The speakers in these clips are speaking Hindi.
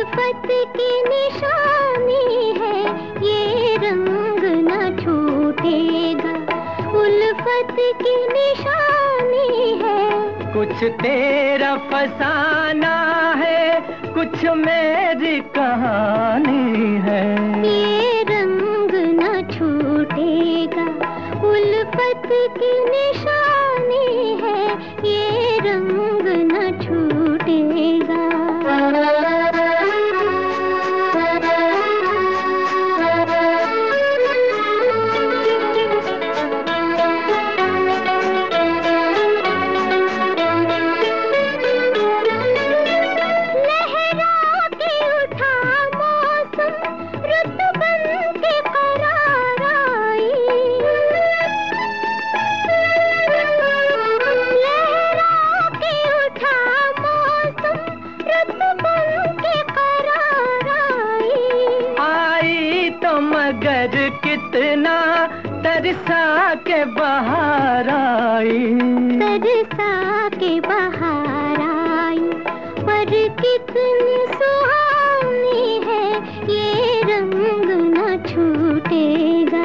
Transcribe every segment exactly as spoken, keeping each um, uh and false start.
उल्फत की निशानी है, ये रंग न छूटेगा। उल्फत की निशानी है, कुछ तेरा फसाना है, कुछ मेरी कहानी है। ये रंग न छूटेगा। उल्फत की निशानी है, ये रंग न छूटेगा। मगर कितना तरसा के बहार आई, तरसा के बहार आई, पर कितनी सुहानी है, ये रंग न छूटेगा।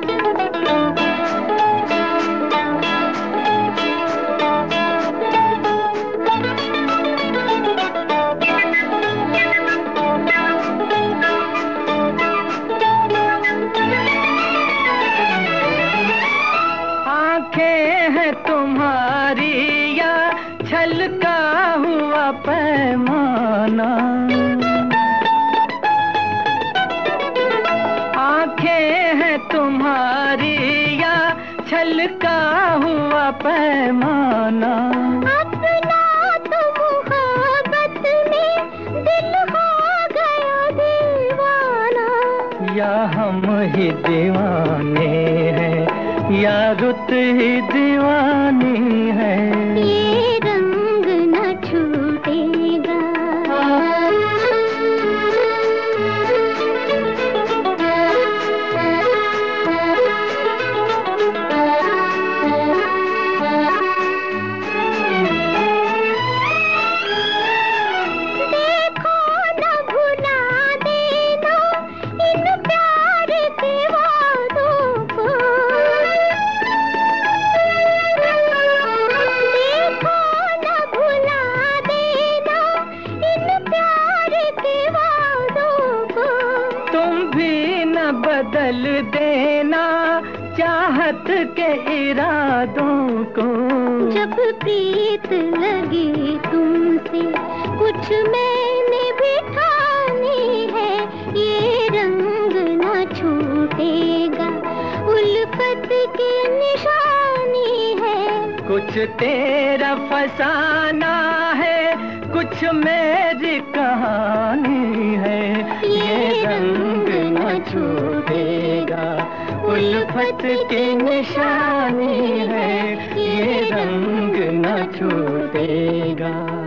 है तुम्हारी या छलका हुआ पैमाना, आंखें हैं तुम्हारी या छलका हुआ पैमाना। अपना तो मुहब्बत में दिल हो गया दीवाना, या हम ही दीवाने हैं या रुत ही दीवानी है। ये रंग न छूटेगा। देखो न भुला देना इन प्यार के वादों को। बदल देना चाहत के इरादों को। जब प्रीत लगी तुमसे कुछ मैंने भी ठानी है, ये रंग न छूटेगा। उल्फत की निशानी है, कुछ तेरा फसाना है, कुछ मेरी कहानी है। ये रंग न छूटेगा। उल्फत की निशानी है, ये रंग न छूटेगा।